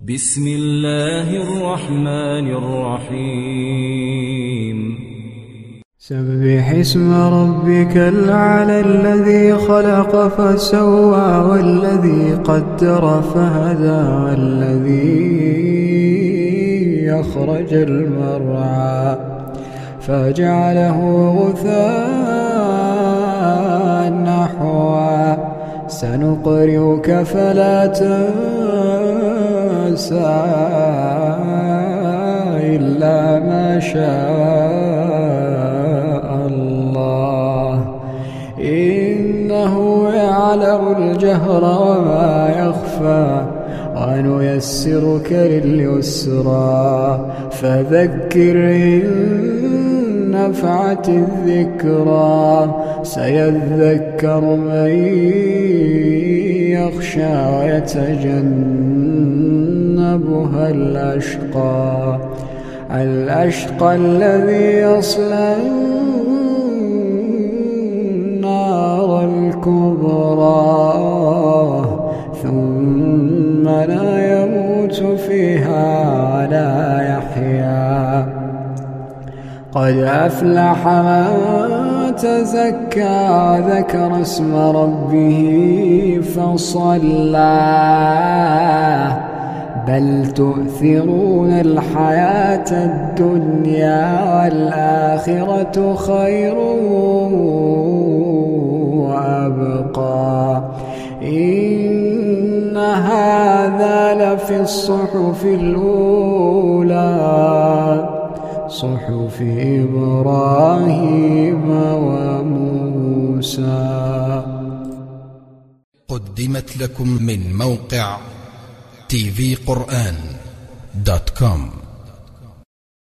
بسم الله الرحمن الرحيم. سبح اسم ربك الأعلى الذي خلق فسوى والذي قدر فهدى والذي أخرج المرعى فجعله غثاء نحوا سنقرئك فلا تنسى إلا ما شاء الله إنه يعلم الجهر وما يخفى ونيسرك لليسرى فذكر إن نفعت الذكرى سيذكر من يخشى ويتجنبها الأشقى الذي يصلى النار الكبرى ثم لا يموت فيها ولا يحيا قد أفلح من تزكى ذكر اسم ربه فصلى بل تؤثرون الحياة الدنيا والآخرة خير وأبقى إن هذا لفي الصحف الأولى صحف إبراهيم وموسى. قدمت لكم من موقع tvquran.com.